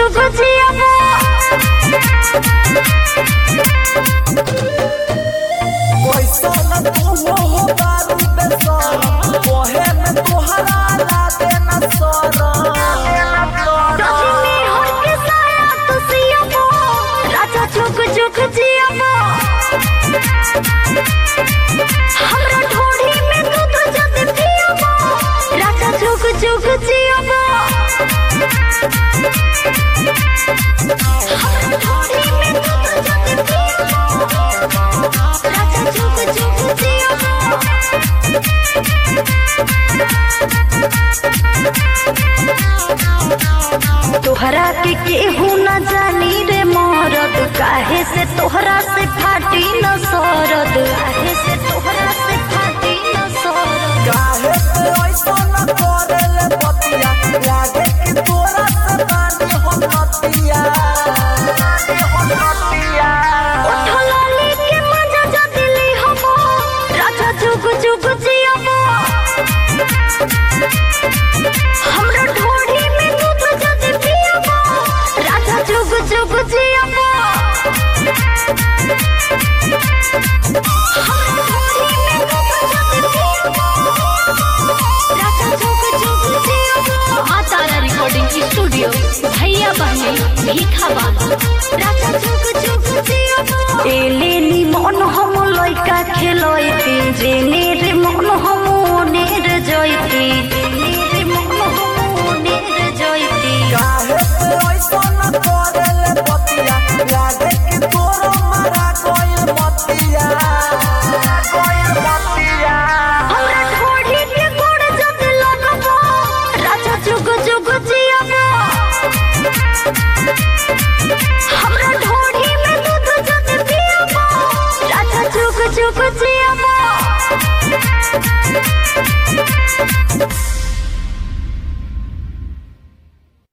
जुग जियाबो कैसन तू हो बारू बेसर ओहे में तोहरा लागे न सर रजनी हर के साया तू सियाबो राजा जुग जुग जियाबो हमरा ढोढ़ी में दूध जद पियाबो राजा जुग जुग जियाबो हमरा ढोढ़ी में दूध जद पियाबो राजा जुग जुग जियाबो तोहरा के केहू न जानी रे मरद काहे से तोहरा से फाटी न सरद काहे से तोहरा से फाटी न सरद काहे से ऐसन करेले बतिया लागे कि तोरा से बानी हम नतिया उठला लेके मजा जदिली हमो राजा जुग जुग जियाबो हमरा ढोढ़ी में दूध जद पियाबो राजा जुग जुग जियाबो हमरा ढोढ़ी में दूध जद पियाबो राजा जुग जुग जियाबो तारा रिकॉर्डिंग स्टूडियो भैया बहनी भीखाबाद राजा जुग जुग जियाबो एले नी मन हम लइका खेलैती जेने रे मन हम ओने रे जइती जेने रे मन हम ओने रे जइती काहे से ऐसन करेले बतिया लागे कि तोरा मारा कोई मतिया